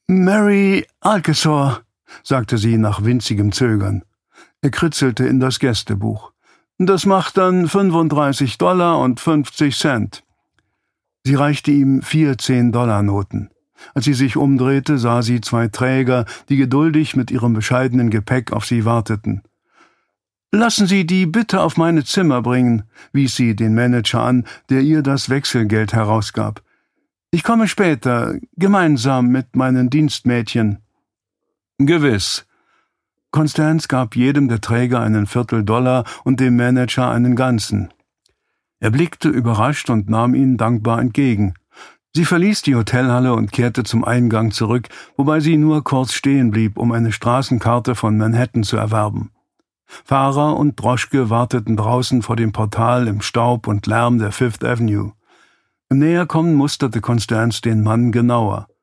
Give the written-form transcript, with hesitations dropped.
»Mary Alcasor«, sagte sie nach winzigem Zögern. Er kritzelte in das Gästebuch. »Das macht dann $35,50. Sie reichte ihm 4 10-Dollar-Noten. Als sie sich umdrehte, sah sie 2 Träger, die geduldig mit ihrem bescheidenen Gepäck auf sie warteten. »Lassen Sie die bitte auf meine Zimmer bringen«, wies sie den Manager an, der ihr das Wechselgeld herausgab. »Ich komme später, gemeinsam mit meinen Dienstmädchen.« »Gewiss.« Constance gab jedem der Träger einen $0,25 und dem Manager einen ganzen. Er blickte überrascht und nahm ihn dankbar entgegen. Sie verließ die Hotelhalle und kehrte zum Eingang zurück, wobei sie nur kurz stehen blieb, um eine Straßenkarte von Manhattan zu erwerben. Fahrer und Droschke warteten draußen vor dem Portal im Staub und Lärm der Fifth Avenue. Im Näherkommen musterte Constance den Mann genauer.